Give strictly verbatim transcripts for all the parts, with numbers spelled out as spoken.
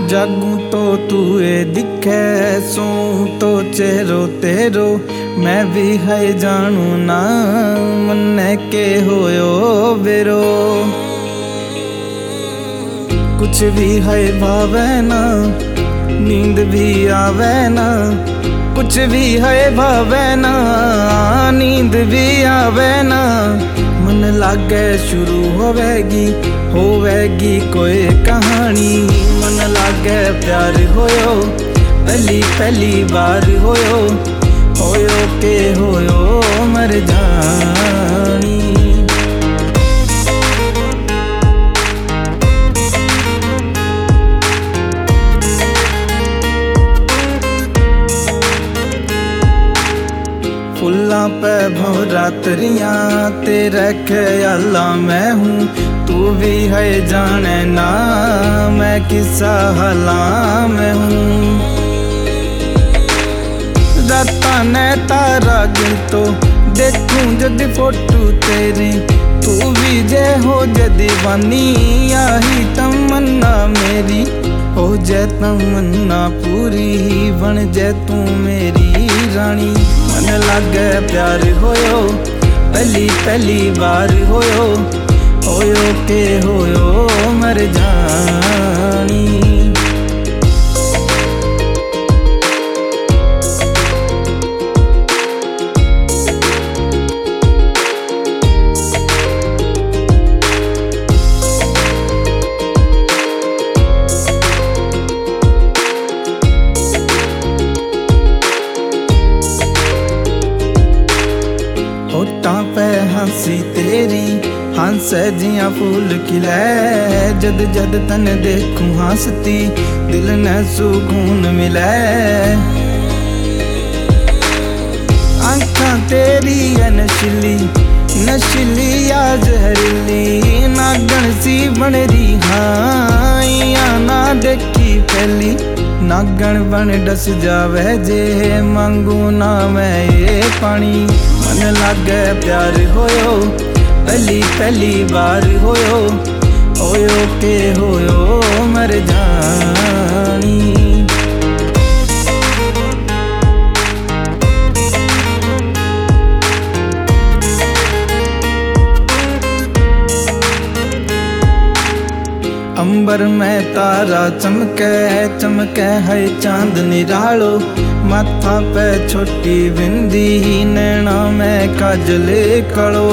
जागू तो तू ए दिखे, सू तो चेहरो तेरो, मैं भी है जानू ना मन के होयो बेरो। कुछ भी है भावे ना, नींद भी आवे ना, कुछ भी है भावे ना, नींद भी आवे ना। मन लागे शुरू होवेगी होवेगी कोई कहानी, मन लागे प्यार होयो पहली पहली बार होयो, होयो के होयो मर जानी। फुल्लां पे भौरा तरियां तेरे ख्याला मैं हूँ, तू भी है जाने ना मैं किसा हला में हूँ। राता ने तारा गिन तो देखूं जद फोटो तेरी, तू भी जे हो जे दीवानी, यही तमन्ना मेरी हो जे तमन्ना पूरी, बन जे तू मेरी रानी। मन लागे प्यार होयो पहली पहली बार होयो, होयो के होयो मर जानी। होठां पे हंसी तेरी हंस जियां फूल खिले, जद जद तन देखूं हंसती दिल ने सुकून मिले। आँखां तेरी है नशीली नशीली या जहरीली, नागण सी बन रही हाँ या ना देखी पहली, नागण बन डस जावे जे मांगू ना मैं ये पानी। मन लागे प्यार होयो पहली पहली बार होयो, होयो के होयो मर जानी। अंबर में तारा चमके चमके है चांद निरालो, माथा पे छोटी बिंदी नैना में काजल कड़ो।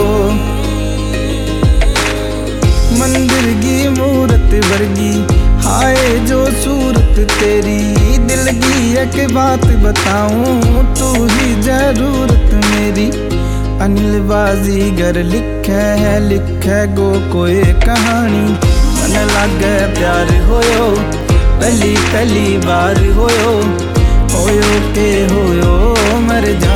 मंदिर की मूरत वर्गी हाय जो सूरत तेरी, दिल की एक बात बताऊं तू ही जरूरत मेरी। अनिल बाजीगर लिखे है लिखे गो कोई कहानी, मन लागे प्यार होयो पहली पहली बार होयो, होयो के होयो मर जा।